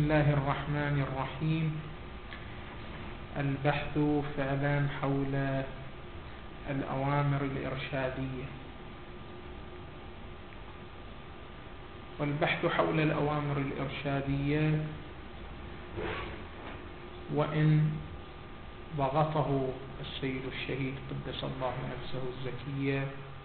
الله الرحمن الرحيم. البحث فعلا حول الأوامر الإرشادية. والبحث حول الأوامر الإرشادية وإن ضغطه السيد الشهيد قدس الله نفسه الزكية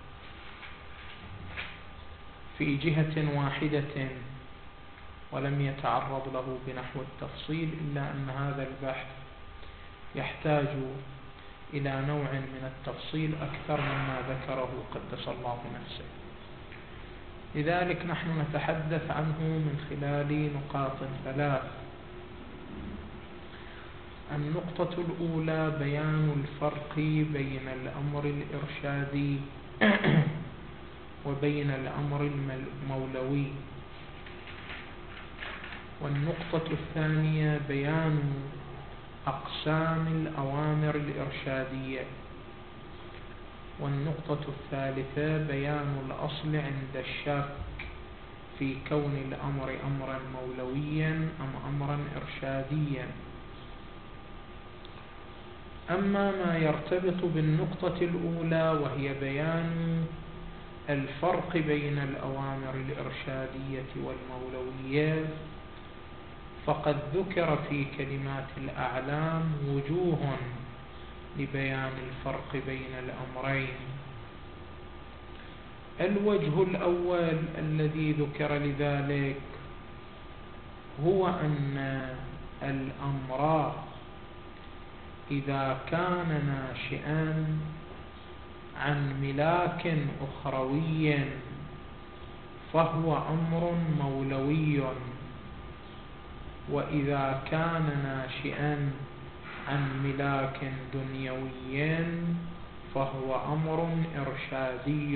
في جهة واحدة ولم يتعرض له بنحو التفصيل، إلا أن هذا البحث يحتاج إلى نوع من التفصيل أكثر مما ذكره قدس الله نفسه. لذلك نحن نتحدث عنه من خلال نقاط ثلاث. النقطة الأولى بيان الفرق بين الأمر الإرشادي وبين الأمر المولوي. والنقطة الثانية بيان أقسام الأوامر الإرشادية. والنقطة الثالثة بيان الأصل عند الشك في كون الأمر أمرا مولويا أم أمرا إرشاديا. أما ما يرتبط بالنقطة الأولى وهي بيان الفرق بين الأوامر الإرشادية والمولوية، فقد ذكر في كلمات الأعلام وجوه لبيان الفرق بين الأمرين. الوجه الأول الذي ذكر لذلك هو أن الأمر إذا كان ناشئا عن ملاك أخروي فهو أمر مولوي، وإذا كان ناشئا عن ملاك دنيوي فهو أمر إرشادي.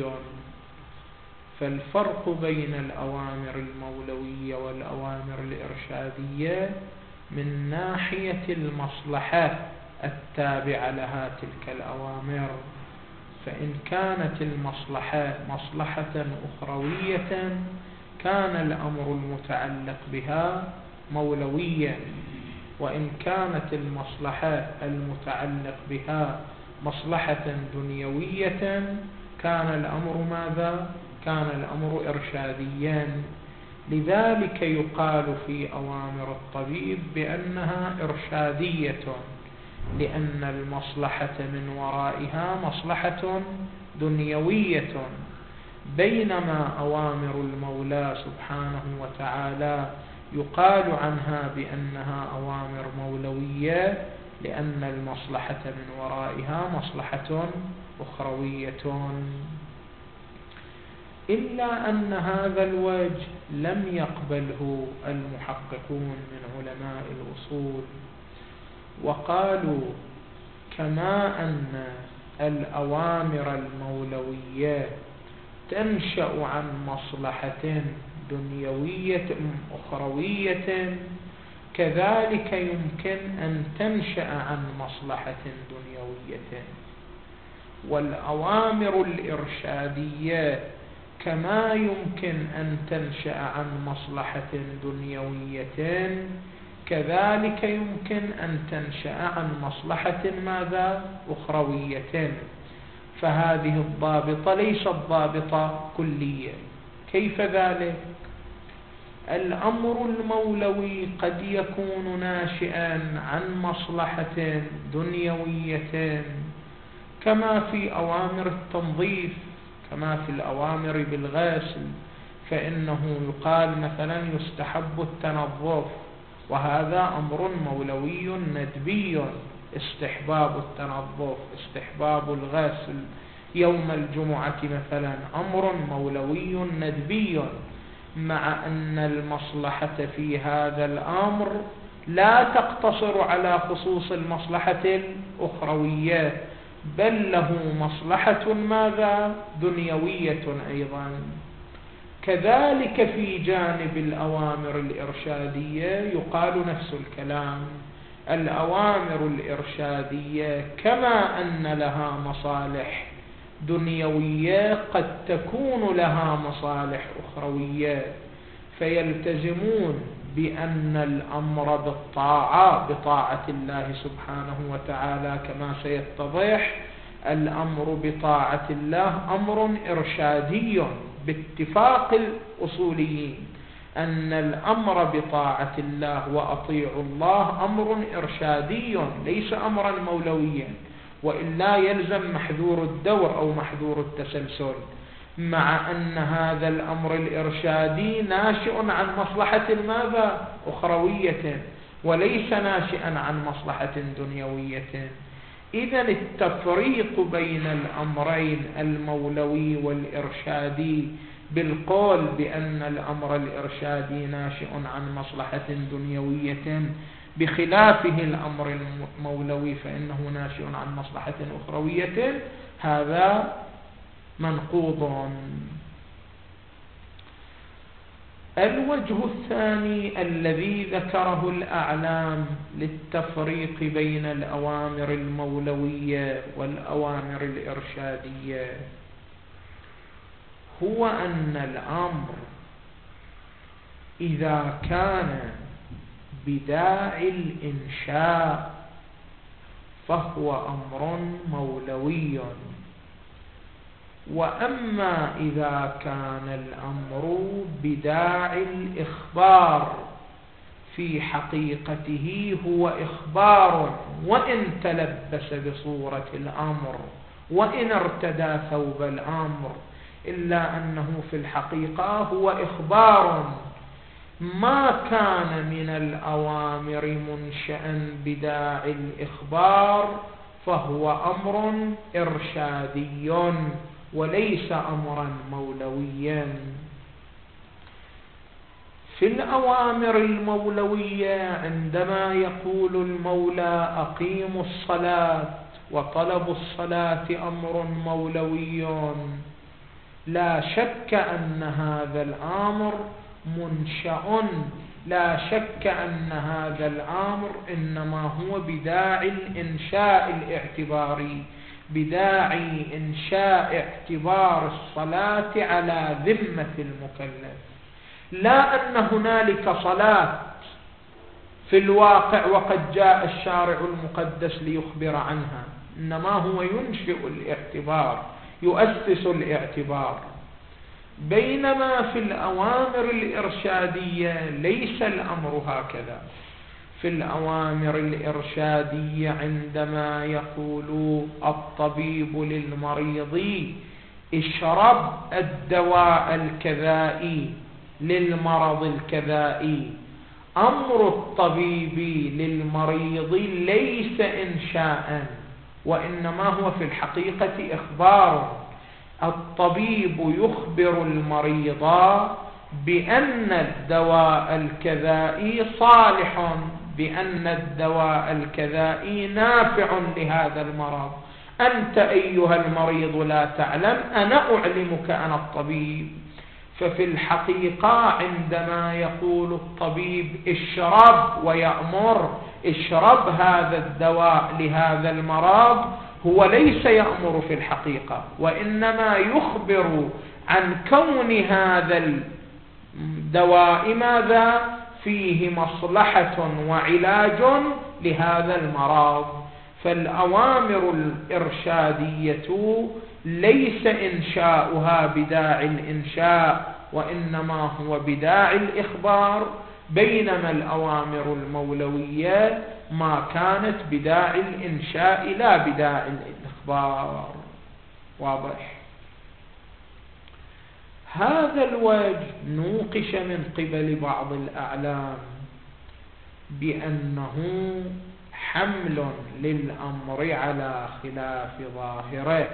فالفرق بين الأوامر المولوية والأوامر الإرشادية من ناحية المصلحة التابعة لها تلك الأوامر، فإن كانت المصلحة مصلحة أخروية كان الأمر المتعلق بها مولويا، وإن كانت المصلحة المتعلق بها مصلحة دنيوية كان الأمر ماذا؟ كان الأمر إرشاديا. لذلك يقال في أوامر الطبيب بأنها إرشادية، لأن المصلحة من ورائها مصلحة دنيوية، بينما أوامر المولى سبحانه وتعالى يقال عنها بأنها أوامر مولوية، لأن المصلحة من ورائها مصلحة أخروية. إلا أن هذا الوجه لم يقبله المحققون من علماء الأصول، وقالوا كما أن الأوامر المولوية تنشأ عن مصلحة دنيوية أخروية، كذلك يمكن أن تنشأ عن مصلحة دنيوية. والأوامر الإرشادية كما يمكن أن تنشأ عن مصلحة دنيوية كذلك يمكن أن تنشأ عن مصلحة ماذا؟ أخروية. فهذه الضابطة ليست ضابطة كلية. كيف ذلك؟ الأمر المولوي قد يكون ناشئا عن مصلحة دنيوية كما في أوامر التنظيف، كما في الأوامر بالغسل، فإنه يقال مثلا يستحب التنظف، وهذا أمر مولوي ندبي، استحباب التنظف، استحباب الغسل يوم الجمعة مثلا أمر مولوي ندبي، مع أن المصلحة في هذا الأمر لا تقتصر على خصوص المصلحة الأخروية، بل له مصلحة ماذا؟ دنيوية أيضا. كذلك في جانب الأوامر الإرشادية يقال نفس الكلام. الأوامر الإرشادية كما أن لها مصالح دنيوية قد تكون لها مصالح أخروية، فيلتزمون بأن الأمر بالطاعة بطاعة الله سبحانه وتعالى كما سيتضح، الأمر بطاعة الله أمر إرشادي باتفاق الأصوليين، أن الأمر بطاعة الله وأطيعوا الله أمر إرشادي ليس أمرا مولويا، وإلا يلزم محذور الدور أو محذور التسلسل، مع أن هذا الأمر الإرشادي ناشئ عن مصلحة ماذا؟ أخروية، وليس ناشئا عن مصلحة دنيوية. إذن التفريق بين الأمرين المولوي والإرشادي بالقول بأن الأمر الإرشادي ناشئ عن مصلحة دنيوية بخلافه الأمر المولوي فإنه ناشئ عن مصلحة أخروية، هذا منقوض. الوجه الثاني الذي ذكره الأعلام للتفريق بين الأوامر المولوية والأوامر الإرشادية هو أن الأمر إذا كان بداعي الإنشاء فهو أمر مولوي، وأما إذا كان الأمر بداعي الإخبار في حقيقته هو إخبار وإن تلبس بصورة الأمر وإن ارتدى ثوب الأمر، إلا أنه في الحقيقة هو إخبار. ما كان من الأوامر منشأ بداعي الإخبار فهو أمر إرشادي وليس أمرا مولويا. في الأوامر المولوية عندما يقول المولى أقيموا الصلاة وطلب الصلاة أمر مولوي، لا شك أن هذا الأمر منشأ، لا شك أن هذا الأمر إنما هو بداعي الإنشاء الاعتباري، بداعي إنشاء اعتبار الصلاة على ذمة المكلف، لا أن هنالك صلاة في الواقع وقد جاء الشارع المقدس ليخبر عنها، إنما هو ينشئ الاعتبار، يؤسس الاعتبار. بينما في الأوامر الإرشادية ليس الأمر هكذا. في الأوامر الإرشادية عندما يقول الطبيب للمريض اشرب الدواء الكذائي للمرض الكذائي، أمر الطبيب للمريض ليس إنشاء وإنما هو في الحقيقة إخبار. الطبيب يخبر المريض بأن الدواء الكذائي صالح، بأن الدواء الكذائي نافع لهذا المرض. أنت أيها المريض لا تعلم، أنا أعلمك أنا الطبيب. ففي الحقيقة عندما يقول الطبيب اشرب ويأمر اشرب هذا الدواء لهذا المرض، هو ليس يأمر في الحقيقة، وإنما يخبر عن كون هذا الدواء ماذا فيه مصلحة وعلاج لهذا المرض. فالأوامر الإرشادية ليس إنشاؤها بداعي الإنشاء وإنما هو بداعي الإخبار، بينما الأوامر المولوية ما كانت بداعي الإنشاء لا بداعي الإخبار. واضح؟ هذا الوجه نوقش من قبل بعض الأعلام بأنه حمل للأمر على خلاف ظاهره،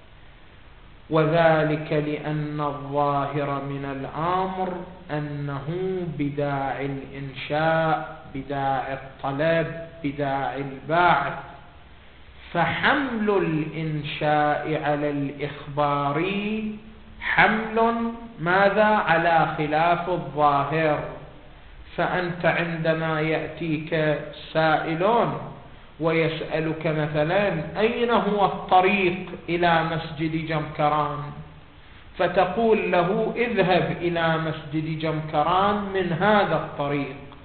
وذلك لأن الظاهر من الأمر أنه بداعي الإنشاء، بداعي الطلب، بداعي البعث، فحمل الإنشاء على الإخبار حمل ماذا على خلاف الظاهر. فأنت عندما يأتيك سائل ويسألك مثلا أين هو الطريق إلى مسجد جمكران، فتقول له اذهب إلى مسجد جمكران من هذا الطريق،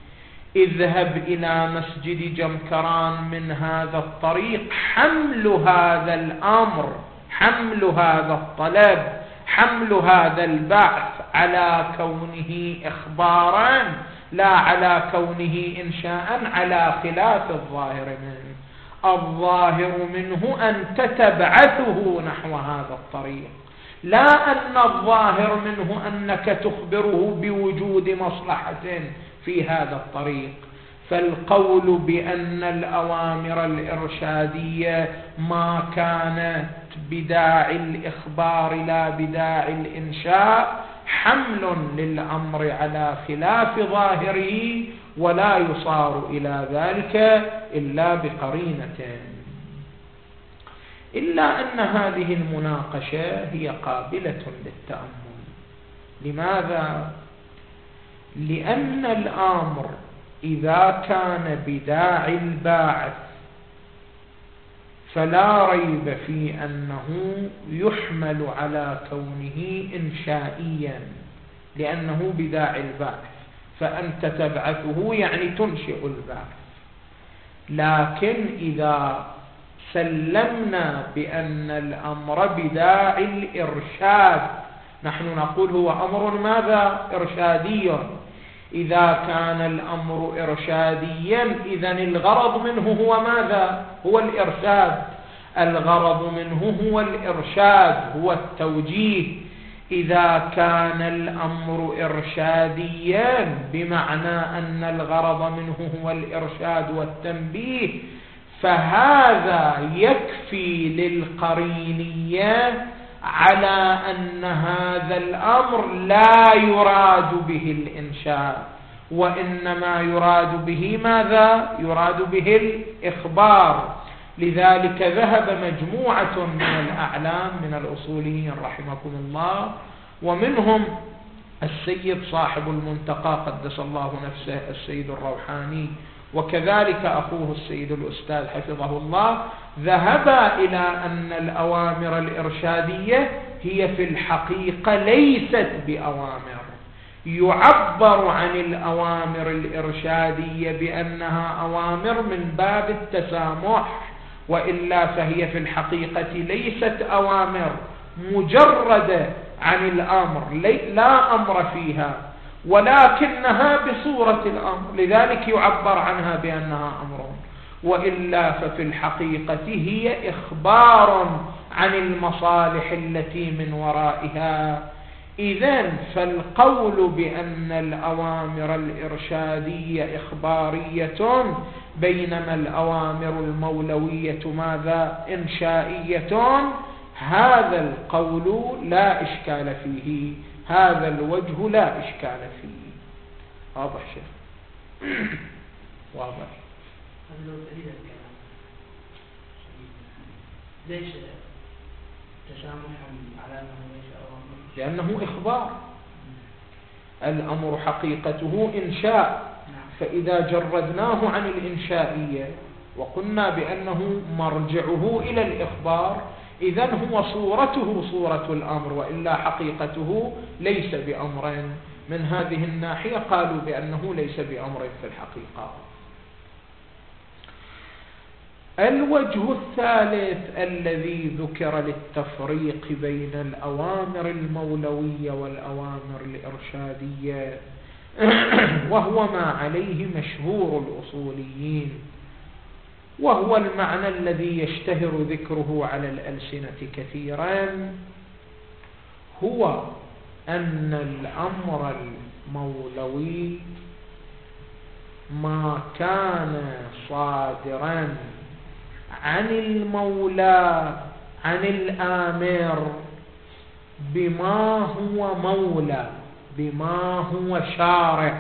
اذهب إلى مسجد جمكران من هذا الطريق، حمل هذا الأمر، حمل هذا الطلب، حمل هذا البعث على كونه إخبارا لا على كونه إنشاء، على خلاف الظاهر منه. الظاهر منه أن تتبعثه نحو هذا الطريق، لا أن الظاهر منه أنك تخبره بوجود مصلحة في هذا الطريق. فالقول بأن الأوامر الإرشادية ما كانت بداعي الإخبار لا بداعي الإنشاء حمل للأمر على خلاف ظاهره، ولا يصار إلى ذلك إلا بقرينة. إلا أن هذه المناقشة هي قابلة للتأمل. لماذا؟ لأن الأمر إذا كان بداعي الباعث فلا ريب في أنه يحمل على كونه إنشائيا، لأنه بداعي الباعث، فأنت تبعثه يعني تنشئ الباعث. لكن إذا سلمنا بأن الأمر بداعي الإرشاد، نحن نقول هو أمر ماذا؟ إرشادي. إذا كان الأمر إرشاديا إذن الغرض منه هو ماذا؟ هو الإرشاد. الغرض منه هو الإرشاد، هو التوجيه. إذا كان الأمر إرشاديا بمعنى أن الغرض منه هو الإرشاد والتنبيه، فهذا يكفي للقرينية على أن هذا الأمر لا يراد به الإنشاء، وإنما يراد به ماذا؟ يراد به الإخبار. لذلك ذهب مجموعة من الأعلام من الأصوليين رحمكم الله، ومنهم السيد صاحب المنتقى قدس الله نفسه السيد الروحاني، وكذلك أخوه السيد الأستاذ حفظه الله، ذهبا إلى أن الأوامر الإرشادية هي في الحقيقة ليست بأوامر. يعبر عن الأوامر الإرشادية بأنها أوامر من باب التسامح، وإلا فهي في الحقيقة ليست أوامر مجردة عن الأمر، لا أمر فيها، ولكنها بصورة الأمر، لذلك يعبر عنها بأنها أمر، وإلا ففي الحقيقة هي إخبار عن المصالح التي من ورائها. إذن فالقول بأن الأوامر الإرشادية إخبارية بينما الأوامر المولوية ماذا؟ إنشائية، هذا القول لا إشكال فيه، هذا الوجه لا إشكال فيه. واضح شيخ؟ واضح. ليش تسامحا على أنه ليس أوامر؟ لأنه إخبار. الأمر حقيقته إنشاء، فإذا جردناه عن الإنشائية وقلنا بأنه مرجعه إلى الإخبار، إذن هو صورته صورة الأمر، وإلا حقيقته ليس بأمر. من هذه الناحية قالوا بأنه ليس بأمر في الحقيقة. الوجه الثالث الذي ذكر للتفريق بين الأوامر المولوية والأوامر الإرشادية وهو ما عليه مشهور الأصوليين، وهو المعنى الذي يشتهر ذكره على الألسنة كثيرا، هو أن الأمر المولوي ما كان صادرا عن المولى عن الآمر بما هو مولى، بما هو شارع،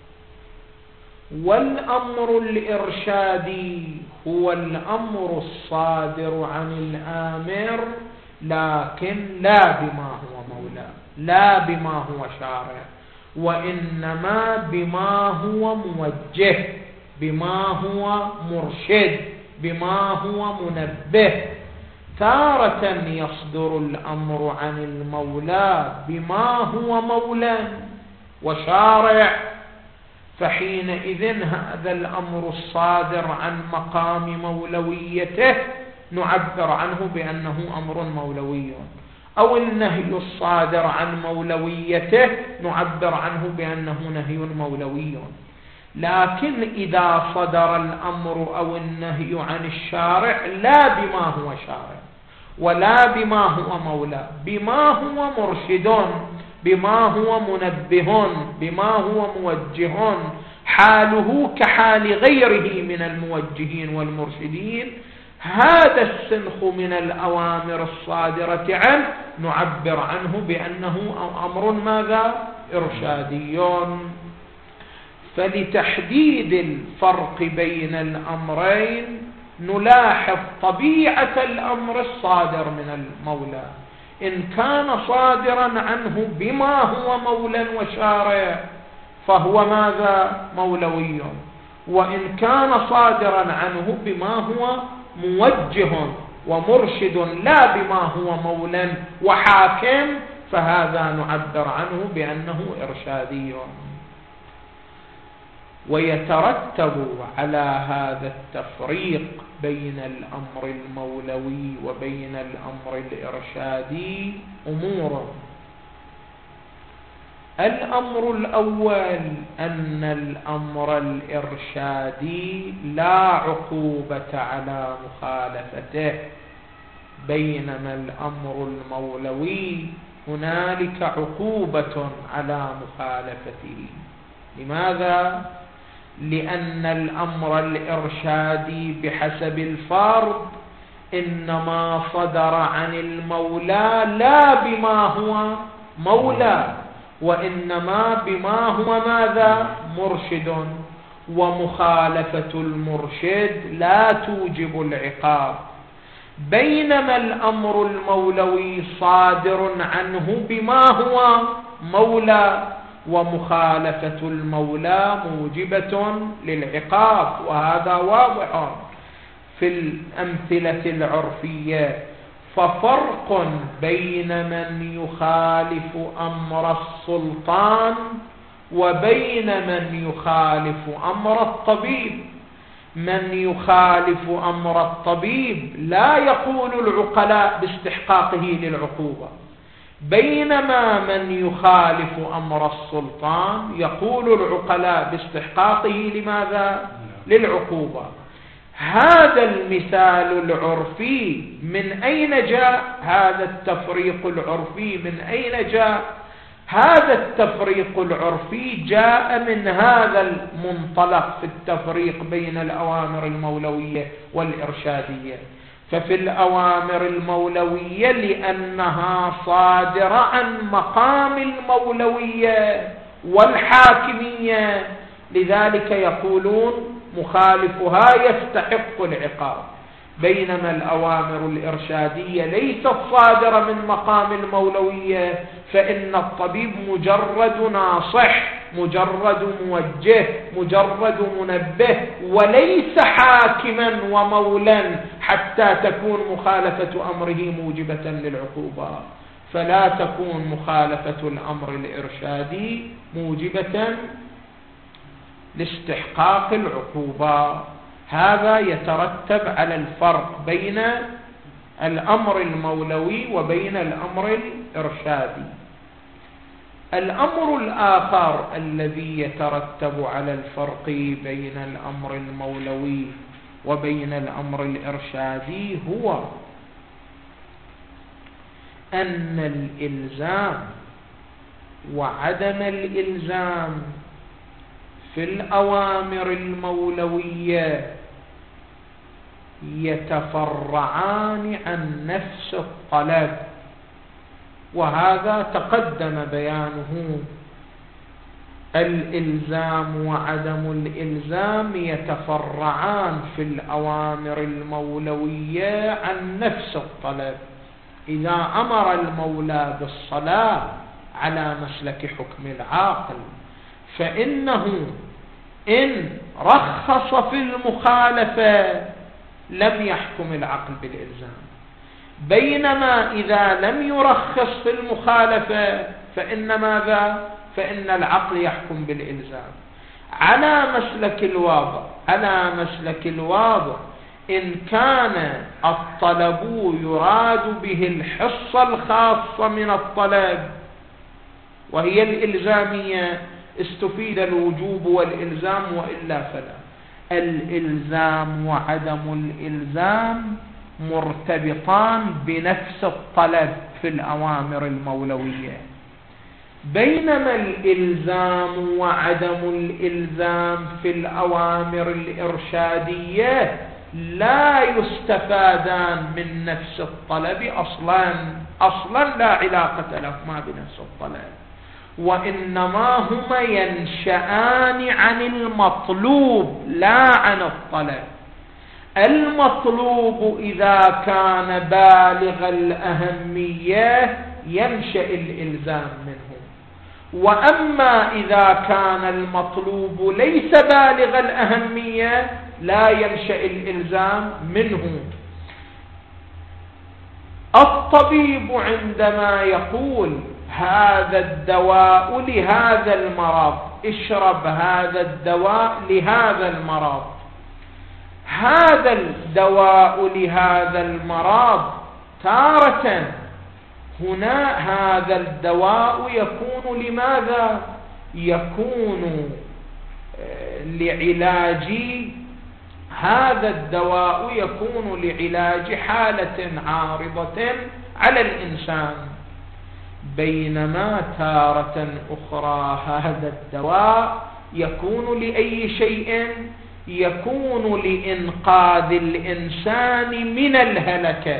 والأمر الإرشادي هو الأمر الصادر عن الآمر لكن لا بما هو مولى، لا بما هو شارع، وإنما بما هو موجه، بما هو مرشد، بما هو منبه. تارة يصدر الأمر عن المولى بما هو مولى وشارع، فحينئذ هذا الأمر الصادر عن مقام مولويته نعبر عنه بأنه أمر مولوي، أو النهي الصادر عن مولويته نعبر عنه بأنه نهي مولوي. لكن إذا صدر الأمر أو النهي عن الشارع لا بما هو شارع ولا بما هو مولى، بما هو مرشد، بما هو منبه، بما هو موجه، حاله كحال غيره من الموجهين والمرشدين، هذا السنخ من الأوامر الصادرة عنه نعبر عنه بأنه أمر ماذا؟ إرشادي. فلتحديد الفرق بين الأمرين نلاحظ طبيعة الأمر الصادر من المولى، إن كان صادرا عنه بما هو مولى وشارع فهو ماذا؟ مولوي، وإن كان صادرا عنه بما هو موجه ومرشد لا بما هو مولى وحاكم فهذا نعبر عنه بأنه إرشادي. ويترتب على هذا التفريق بين الأمر المولوي وبين الأمر الإرشادي أمور. الأمر الأول أن الأمر الإرشادي لا عقوبة على مخالفته، بينما الأمر المولوي هنالك عقوبة على مخالفته. لماذا؟ لأن الأمر الإرشادي بحسب الفرض إنما صدر عن المولى لا بما هو مولى، وإنما بما هو ماذا؟ مرشد، ومخالفة المرشد لا توجب العقاب، بينما الأمر المولوي صادر عنه بما هو مولى، ومخالفة المولى موجبة للعقاب، وهذا واضح في الأمثلة العرفية. ففرق بين من يخالف أمر السلطان وبين من يخالف أمر الطبيب. من يخالف أمر الطبيب لا يقول العقلاء باستحقاقه للعقوبة، بينما من يخالف أمر السلطان يقول العقلاء باستحقاقه لماذا؟ للعقوبة. هذا المثال العرفي من أين جاء؟ هذا التفريق العرفي من أين جاء؟ هذا التفريق العرفي جاء من هذا المنطلق في التفريق بين الأوامر المولوية والإرشادية. ففي الأوامر المولوية لأنها صادرة عن مقام المولوية والحاكمية لذلك يقولون مخالفها يستحق العقاب، بينما الأوامر الإرشادية ليست صادرة من مقام المولوية، فإن الطبيب مجرد ناصح، مجرد موجه، مجرد منبه، وليس حاكما ومولا حتى تكون مخالفة أمره موجبة للعقوبة. فلا تكون مخالفة الأمر الإرشادي موجبة لاستحقاق العقوبة. هذا يترتب على الفرق بين الأمر المولوي وبين الأمر الإرشادي. الأمر الآخر الذي يترتب على الفرق بين الأمر المولوي وبين الأمر الإرشادي هو أن الإلزام وعدم الإلزام في الأوامر المولوية يتفرعان عن نفس الطلب، وهذا تقدم بيانه. الإلزام وعدم الإلزام يتفرعان في الأوامر المولوية عن نفس الطلب. إذا أمر المولى بالصلاة على مسلك حكم العاقل فإنه إن رخص في المخالفة لم يحكم العقل بالإلزام، بينما إذا لم يرخص في المخالفة فإن ماذا؟ فإن العقل يحكم بالإلزام. على مسلك الواضع إن كان الطلب يراد به الحصة الخاصة من الطلب وهي الإلزامية استفيد الوجوب والإلزام، وإلا فلا. الإلزام وعدم الإلزام مرتبطان بنفس الطلب في الأوامر المولوية، بينما الإلزام وعدم الإلزام في الأوامر الإرشادية لا يستفادان من نفس الطلب أصلا لا علاقة لهما بنفس الطلب، وإنما هما ينشأان عن المطلوب لا عن الطلب. المطلوب إذا كان بالغ الأهمية ينشأ الإلزام منه، وأما إذا كان المطلوب ليس بالغ الأهمية لا ينشأ الإلزام منه. الطبيب عندما يقول هذا الدواء لهذا المرض، اشرب هذا الدواء لهذا المرض، هذا الدواء لهذا المرض تارة هنا هذا الدواء يكون لماذا؟ يكون لعلاج هذا الدواء يكون لعلاج حالة عارضة على الإنسان، بينما تارة أخرى هذا الدواء يكون لأي شيء؟ يكون لإنقاذ الإنسان من الهلكة.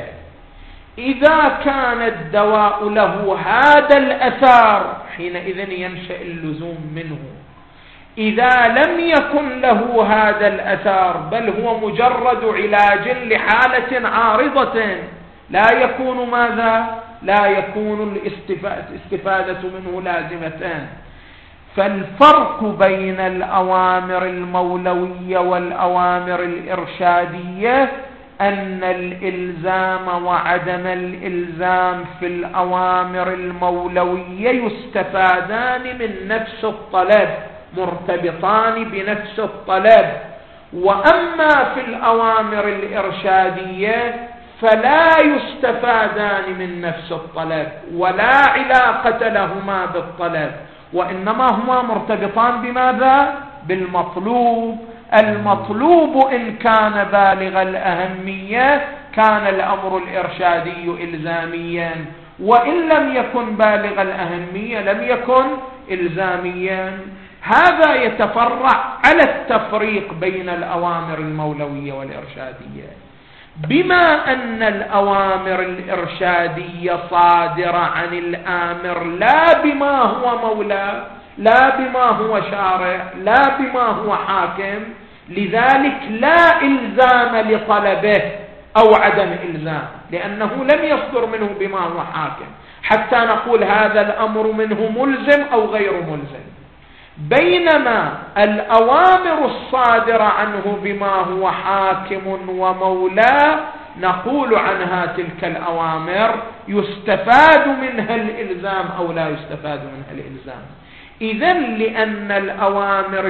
إذا كان الدواء له هذا الأثار حينئذ ينشأ اللزوم منه. إذا لم يكن له هذا الأثار بل هو مجرد علاج لحالة عارضة لا يكون ماذا؟ لا يكون الاستفادة منه لازمتان. فالفرق بين الأوامر المولوية والأوامر الإرشادية أن الإلزام وعدم الإلزام في الأوامر المولوية يستفادان من نفس الطلب، مرتبطان بنفس الطلب، وأما في الأوامر الإرشادية فلا يستفادان من نفس الطلب ولا علاقة لهما بالطلب، وإنما هما مرتبطان بماذا؟ بالمطلوب. المطلوب إن كان بالغ الأهمية كان الأمر الإرشادي إلزاميا، وإن لم يكن بالغ الأهمية لم يكن إلزاميا. هذا يتفرع على التفريق بين الأوامر المولوية والإرشادية. بما أن الأوامر الإرشادية صادرة عن الآمر لا بما هو مولى، لا بما هو شارع، لا بما هو حاكم، لذلك لا إلزام لطلبه أو عدم إلزام، لأنه لم يصدر منه بما هو حاكم حتى نقول هذا الأمر منه ملزم أو غير ملزم. بينما الأوامر الصادرة عنه بما هو حاكم ومولى نقول عنها تلك الأوامر يستفاد منها الإلزام أو لا يستفاد منها الإلزام. إذن لأن الأوامر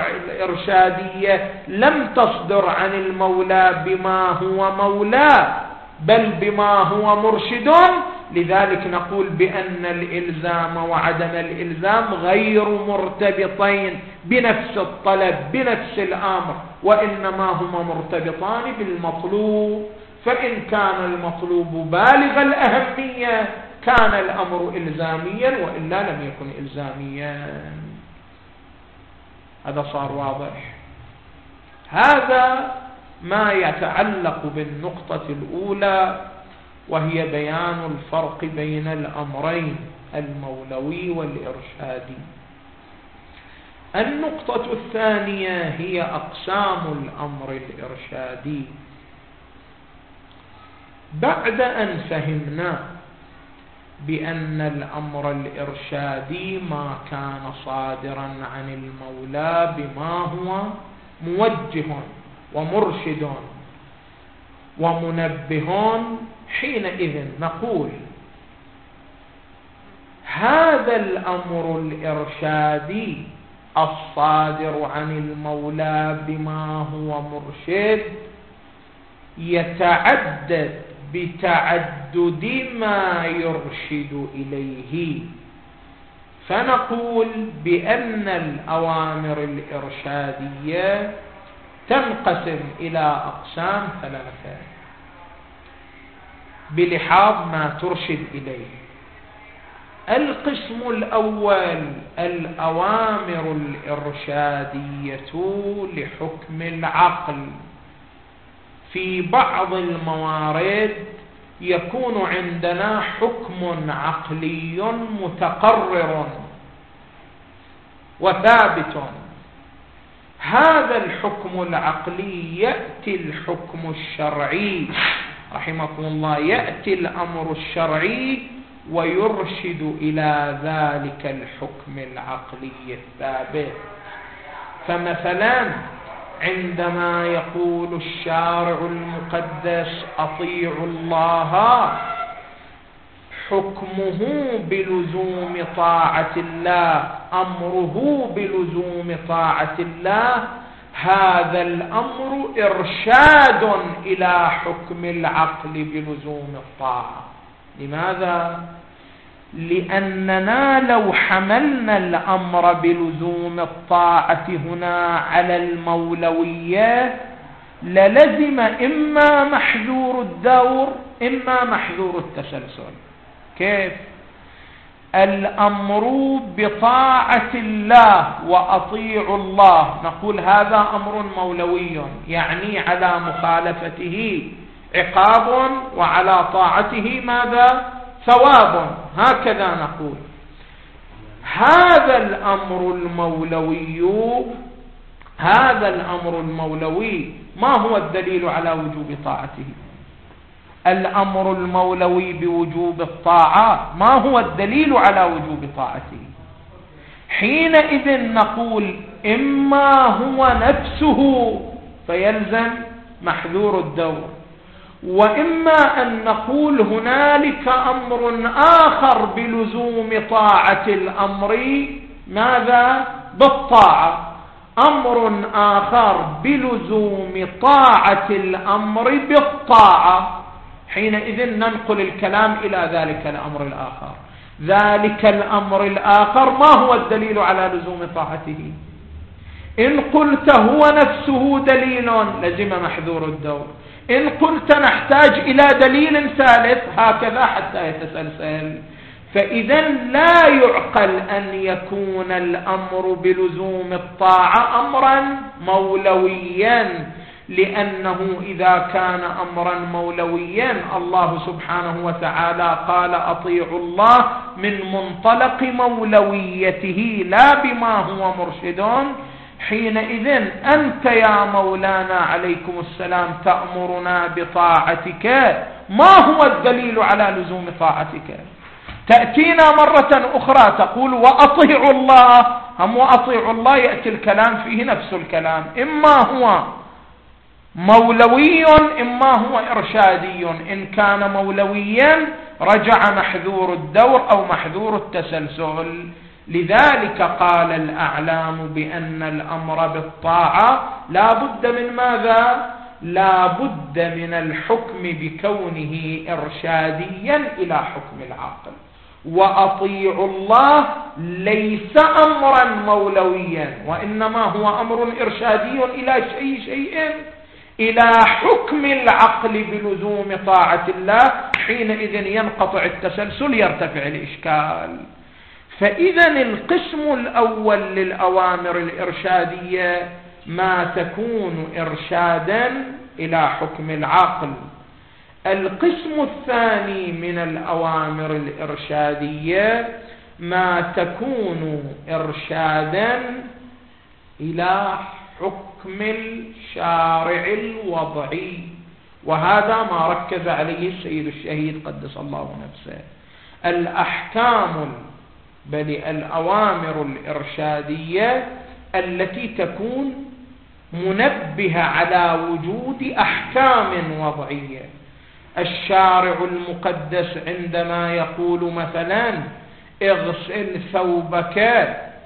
الإرشادية لم تصدر عن المولى بما هو مولى بل بما هو مرشد، لذلك نقول بأن الإلزام وعدم الإلزام غير مرتبطين بنفس الطلب بنفس الأمر، وإنما هما مرتبطان بالمطلوب. فإن كان المطلوب بالغ الأهمية كان الأمر إلزاميا، وإلا لم يكن إلزاميا. هذا صار واضح. هذا ما يتعلق بالنقطة الأولى، وهي بيان الفرق بين الأمرين المولوي والإرشادي. النقطة الثانية هي أقسام الأمر الإرشادي. بعد أن فهمنا بأن الأمر الإرشادي ما كان صادرا عن المولى بما هو موجه ومرشد ومنبه، حينئذ نقول هذا الأمر الإرشادي الصادر عن المولى بما هو مرشد يتعدد بتعدد ما يرشد إليه، فنقول بأن الأوامر الإرشادية تنقسم إلى أقسام ثلاثة بلحاظ ما ترشد إليه. القسم الأول الأوامر الإرشادية لحكم العقل. في بعض الموارد يكون عندنا حكم عقلي متقرر وثابت، هذا الحكم العقلي يأتي الحكم الشرعي رحمكم الله، يأتي الأمر الشرعي ويرشد إلى ذلك الحكم العقلي الثابت. فمثلا عندما يقول الشارع المقدس أطيعوا الله، حكمه بلزوم طاعة الله، أمره بلزوم طاعة الله، هذا الأمر إرشاد إلى حكم العقل بلزوم الطاعة. لماذا؟ لأننا لو حملنا الأمر بلزوم الطاعة هنا على المولوية للزم إما محذور الدور إما محذور التسلسل. كيف؟ الأمر بطاعة الله وأطيعوا الله، نقول هذا أمر مولوي، يعني على مخالفته عقاب وعلى طاعته ماذا؟ ثواب، هكذا نقول. هذا الأمر المولوي ما هو الدليل على وجوب طاعته؟ الأمر المولوي بوجوب الطاعة ما هو الدليل على وجوب طاعته؟ حينئذ نقول إما هو نفسه فيلزم محذور الدور، وإما أن نقول هنالك أمر آخر بلزوم طاعة الأمر ماذا؟ بالطاعة، أمر آخر بلزوم طاعة الأمر بالطاعة، حينئذ ننقل الكلام إلى ذلك الأمر الآخر. ذلك الأمر الآخر ما هو الدليل على لزوم طاعته؟ إن قلت هو نفسه دليل لزم محذور الدور، إن قلت نحتاج إلى دليل ثالث، هكذا حتى يتسلسل. فإذا لا يعقل أن يكون الأمر بلزوم الطاعة أمرا مولويا، لأنه إذا كان أمرا مولويا الله سبحانه وتعالى قال أطيعوا الله من منطلق مولويته لا بما هو مرشد. حينئذ أنت يا مولانا عليكم السلام تأمرنا بطاعتك، ما هو الدليل على لزوم طاعتك؟ تأتينا مرة أخرى تقول وأطيعوا الله، هم وأطيعوا الله يأتي الكلام فيه نفس الكلام، إما هو مولوي إما هو إرشادي. إن كان مولويا رجع محذور الدور أو محذور التسلسل. لذلك قال الأعلام بأن الأمر بالطاعة لا بد من ماذا؟ لا بد من الحكم بكونه إرشاديا إلى حكم العقل. وأطيعوا الله ليس أمرا مولويا، وإنما هو أمر إرشادي إلى شيء إلى حكم العقل بلزوم طاعة الله، حينئذ ينقطع التسلسل يرتفع الإشكال. فإذا القسم الأول للأوامر الإرشادية ما تكون إرشادا إلى حكم العقل. القسم الثاني من الأوامر الإرشادية ما تكون إرشادا إلى حكم الشارع الوضعي، وهذا ما ركز عليه السيد الشهيد قدس الله نفسه. الأحكام بل الأوامر الإرشادية التي تكون منبهة على وجود أحكام وضعية. الشارع المقدس عندما يقول مثلا اغسل ثوبك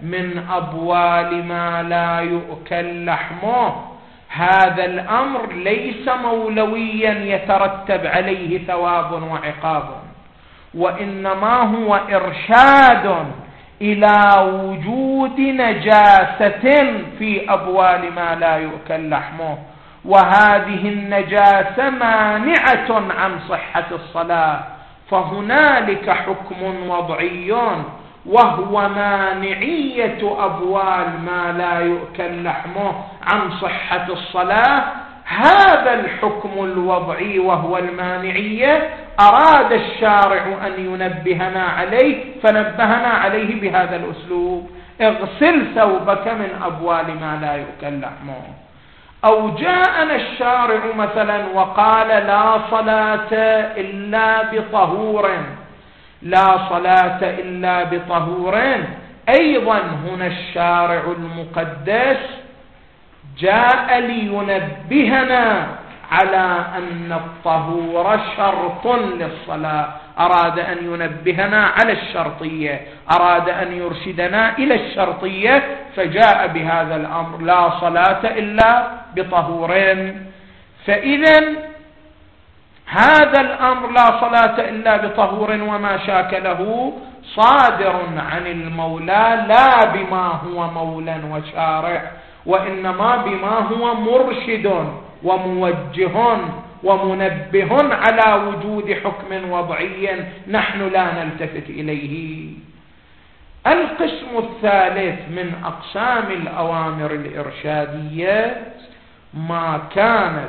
من أبوال ما لا يؤكل لحمه، هذا الأمر ليس مولويا يترتب عليه ثواب وعقاب، وإنما هو إرشاد إلى وجود نجاسة في أبوال ما لا يؤكل لحمه، وهذه النجاسة مانعة عن صحة الصلاة، فهنالك حكم وضعي وهو مانعية أبوال ما لا يؤكل لحمه عن صحة الصلاة. هذا الحكم الوضعي وهو المانعية أراد الشارع أن ينبهنا عليه، فنبهنا عليه بهذا الأسلوب: اغسل ثوبك من أبوال ما لا يؤكل لحمه. أو جاءنا الشارع مثلا وقال لا صلاة إلا بطهور، لا صلاة إلا بطهور، أيضا هنا الشارع المقدس جاء لينبهنا على أن الطهور شرط للصلاة، أراد أن ينبهنا على الشرطية، أراد أن يرشدنا إلى الشرطية، فجاء بهذا الأمر: لا صلاة إلا بطهورين. فإذا هذا الأمر لا صلاة إلا بطهور وما شاكله صادر عن المولى، لا بما هو مولى وشارع، وإنما بما هو مرشد وموجه ومنبه على وجود حكم وضعي نحن لا نلتفت إليه. القسم الثالث من أقسام الأوامر الإرشادية ما كانت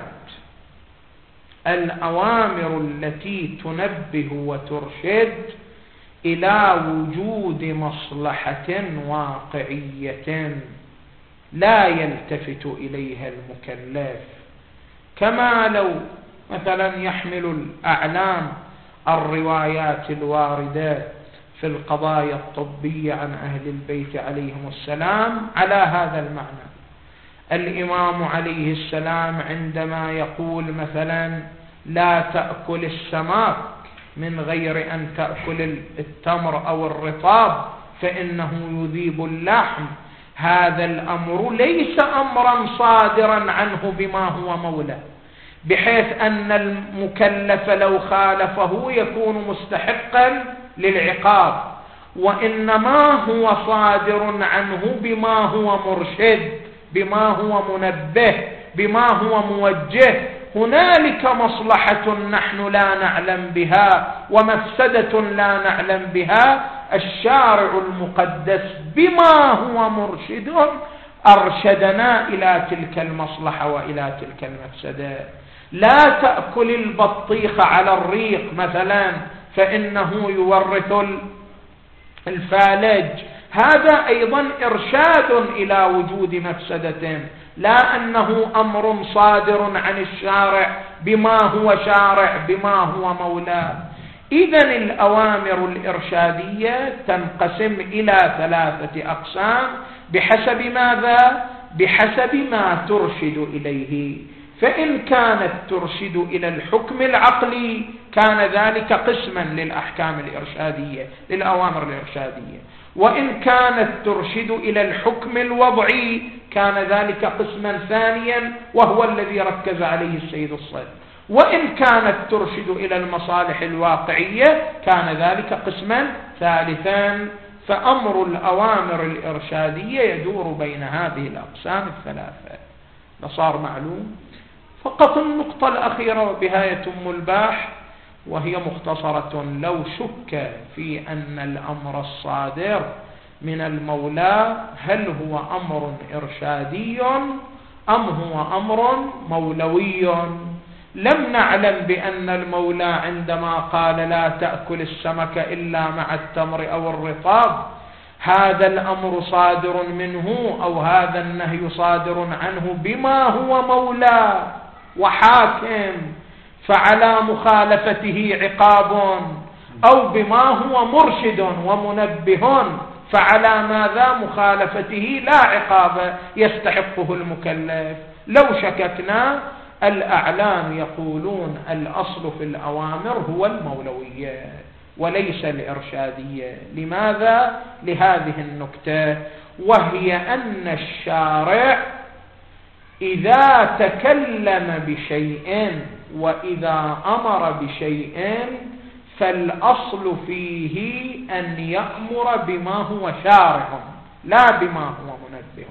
الأوامر التي تنبه وترشد إلى وجود مصلحة واقعية لا يلتفت إليها المكلف، كما لو مثلا يحمل الأعلام الروايات الواردة في القضايا الطبية عن أهل البيت عليهم السلام على هذا المعنى. الإمام عليه السلام عندما يقول مثلا لا تأكل السمك من غير أن تأكل التمر أو الرطاب فإنه يذيب اللحم، هذا الأمر ليس أمرا صادرا عنه بما هو مولى، بحيث أن المكلف لو خالفه يكون مستحقا للعقاب، وإنما هو صادر عنه بما هو مرشد، بما هو منبه، بما هو موجه. هنالك مصلحة نحن لا نعلم بها ومفسدة لا نعلم بها، الشارع المقدس بما هو مرشد أرشدنا إلى تلك المصلحة وإلى تلك المفسدة. لا تأكل البطيخ على الريق مثلا فإنه يورث الفالج، هذا أيضا إرشاد إلى وجود مفسدة، لا أنه أمر صادر عن الشارع بما هو شارع بما هو مولى. إذن الأوامر الإرشادية تنقسم إلى 3 أقسام بحسب ماذا؟ بحسب ما ترشد إليه. فإن كانت ترشد إلى الحكم العقلي كان ذلك قسما للأحكام الإرشادية، للأوامر الإرشادية، وإن كانت ترشد إلى الحكم الوضعي كان ذلك قسما ثانيا وهو الذي ركز عليه السيد الصدر، وإن كانت ترشد إلى المصالح الواقعية كان ذلك قسما ثالثا. فأمر الأوامر الإرشادية يدور بين هذه الأقسام الثلاثة. صار معلوم؟ فقط النقطة الأخيرة وبها يتم الباحث، وهي مختصرة: لو شك في أن الأمر الصادر من المولى هل هو أمر إرشادي أم هو أمر مولوي، لم نعلم بأن المولى عندما قال لا تأكل السمك إلا مع التمر أو الرطاب هذا الأمر صادر منه أو هذا النهي صادر عنه بما هو مولى وحاكم فعلى مخالفته عقاب، أو بما هو مرشد ومنبه فعلى ماذا مخالفته لا عقاب يستحقه المكلف. لو شككنا الأعلام يقولون الأصل في الأوامر هو المولوية، وليس الإرشادية. لماذا؟ لهذه النكتة، وهي أن الشارع إذا تكلم بشيء وإذا أمر بشيء فالأصل فيه أن يأمر بما هو شارع لا بما هو منبه.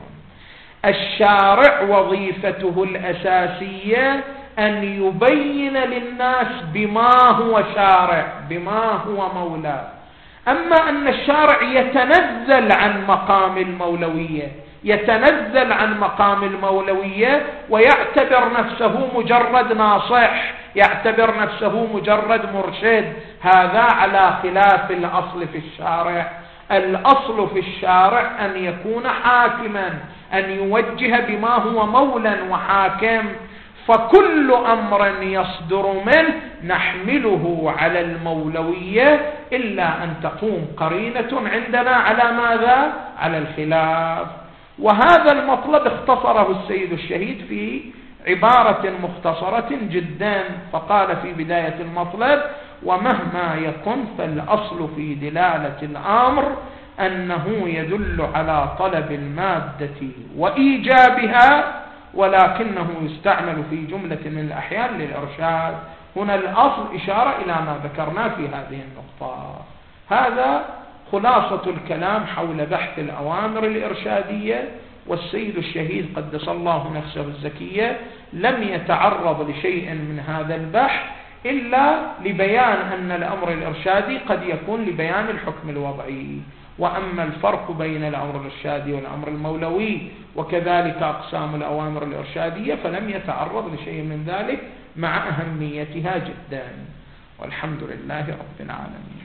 الشارع وظيفته الأساسية أن يبين للناس بما هو شارع، بما هو مولى. أما أن الشارع يتنزل عن مقام المولوية، يتنزل عن مقام المولوية ويعتبر نفسه مجرد ناصح، يعتبر نفسه مجرد مرشد، هذا على خلاف الأصل في الشارع. الأصل في الشارع أن يكون حاكما، أن يوجه بما هو مولا وحاكم. فكل أمر يصدر منه نحمله على المولوية إلا أن تقوم قرينة عندنا على ماذا؟ على الخلاف. وهذا المطلب اختصره السيد الشهيد في عبارة مختصرة جدا، فقال في بداية المطلب: ومهما يكن فالأصل في دلالة الأمر أنه يدل على طلب المادة وإيجابها، ولكنه يستعمل في جملة من الأحيان للإرشاد. هنا الأصل إشارة إلى ما ذكرنا في هذه النقطة. هذا خلاصة الكلام حول بحث الأوامر الإرشادية. والسيد الشهيد قدس الله نفسه الزكية لم يتعرض لشيء من هذا البحث إلا لبيان أن الأمر الإرشادي قد يكون لبيان الحكم الوضعي، وأما الفرق بين الأمر الإرشادي والأمر المولوي وكذلك أقسام الأوامر الإرشادية فلم يتعرض لشيء من ذلك مع أهميتها جدا. والحمد لله رب العالمين.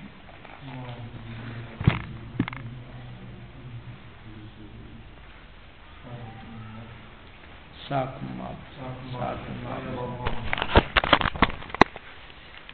ساكم الله.